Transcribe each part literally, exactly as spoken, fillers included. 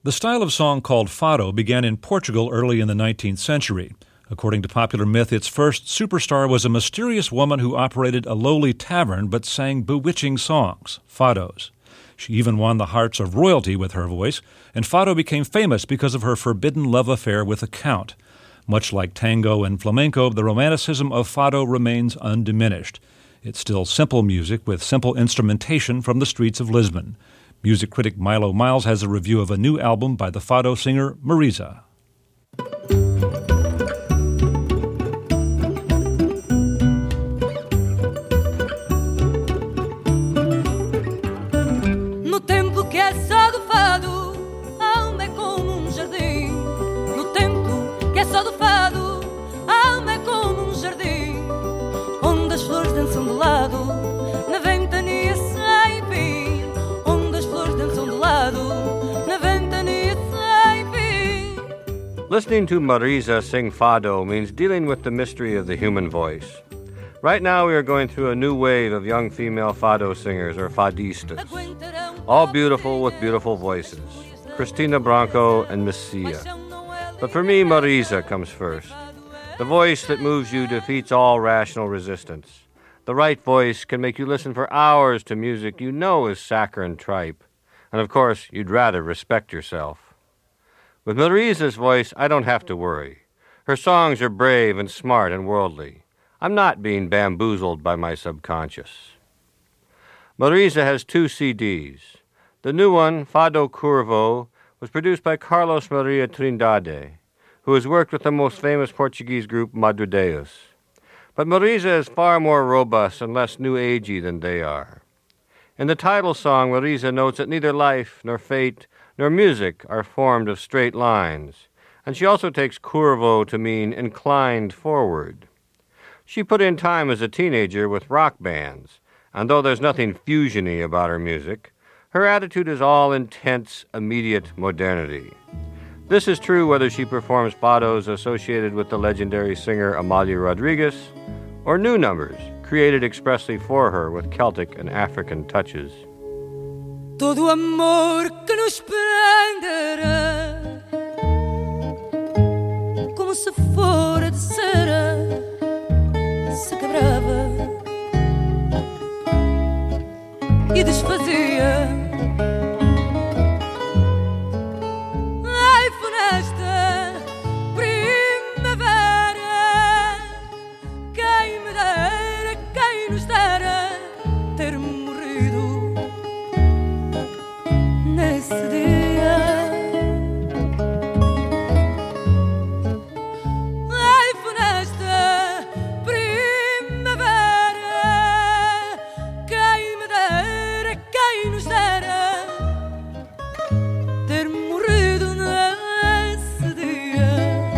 The style of song called fado began in Portugal early in the nineteenth century. According to popular myth, its first superstar was a mysterious woman who operated a lowly tavern but sang bewitching songs, fados. She even won the hearts of royalty with her voice, and fado became famous because of her forbidden love affair with a count. Much like tango and flamenco, the romanticism of fado remains undiminished. It's still simple music with simple instrumentation from the streets of Lisbon. Music critic Milo Miles has a review of a new album by the fado singer Marisa. No tempo que é só do fado, a alma é como um jardim. No tempo que é só do fado, a alma é como um jardim, onde as flores dançam de lado, na ventania sem fim. Onde as flores dançam de lado, na ventania sem fim. Listening to Marisa sing fado means dealing with the mystery of the human voice. Right now we are going through a new wave of young female fado singers, or fadistas, all beautiful with beautiful voices, Cristina Branco and Miss Cia. But for me, Marisa comes first. The voice that moves you defeats all rational resistance. The right voice can make you listen for hours to music you know is saccharine tripe. And of course, you'd rather respect yourself. With Marisa's voice, I don't have to worry. Her songs are brave and smart and worldly. I'm not being bamboozled by my subconscious. Marisa has two C Ds. The new one, Fado Curvo, was produced by Carlos Maria Trindade, who has worked with the most famous Portuguese group Madrudeus. But Marisa is far more robust and less new agey than they are. In the title song, Marisa notes that neither life, nor fate, nor music are formed of straight lines, and she also takes curvo to mean inclined forward. She put in time as a teenager with rock bands, and though there's nothing fusiony about her music, her attitude is all intense, immediate modernity. This is true whether she performs fados associated with the legendary singer Amalia Rodriguez, or new numbers created expressly for her with Celtic and African touches. Todo amor que nos prenderá, como se fora de cera, se quebrava e desfazia. Ai, funesta primavera, quem me dera, quem nos dera ter morrido nesse dia. Ai, funesta primavera, quem me dera, quem nos dera ter morrido nesse dia.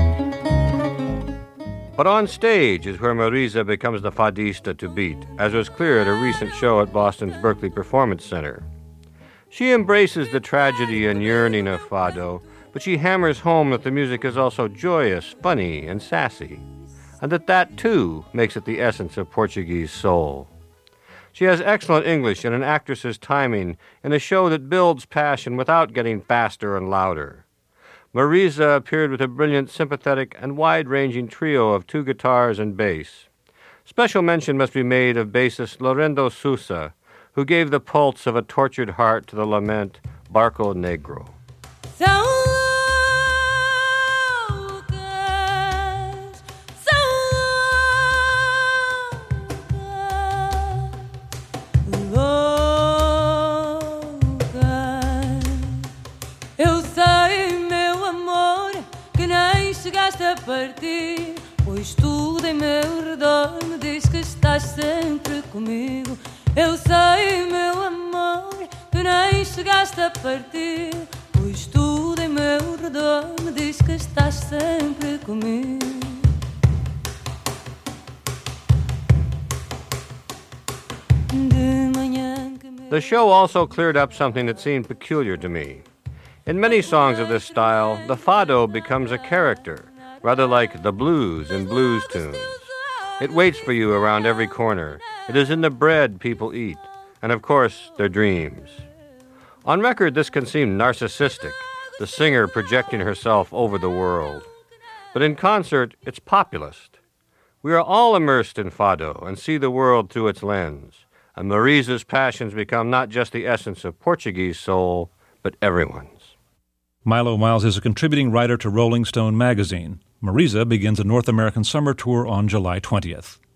But on stage is where Marisa becomes the fadista to beat, as was clear at a recent show at Boston's Berkeley Performance Center. She embraces the tragedy and yearning of fado, but she hammers home that the music is also joyous, funny, and sassy, and that that, too, makes it the essence of Portuguese soul. She has excellent English and an actress's timing in a show that builds passion without getting faster and louder. Marisa appeared with a brilliant, sympathetic, and wide-ranging trio of two guitars and bass. Special mention must be made of bassist Lorendo Sousa, who gave the pulse of a tortured heart to the lament Barco Negro. São loucas, são loucas. Eu sei, meu amor, que nem chegaste a partir, pois tudo em meu redor me diz que estás sempre comigo. Eu sei, meu amor, que nem chegaste a partir, pois tudo em meu redor me diz que estás sempre comigo. De manhã que me... The show also cleared up something that seemed peculiar to me. In many songs of this style, the fado becomes a character, rather like the blues in blues tunes. It waits for you around every corner. It is in the bread people eat, and of course, their dreams. On record, this can seem narcissistic, the singer projecting herself over the world. But in concert, it's populist. We are all immersed in fado and see the world through its lens, and Marisa's passions become not just the essence of Portuguese soul, but everyone's. Milo Miles is a contributing writer to Rolling Stone magazine. Marisa begins a North American summer tour on July twentieth.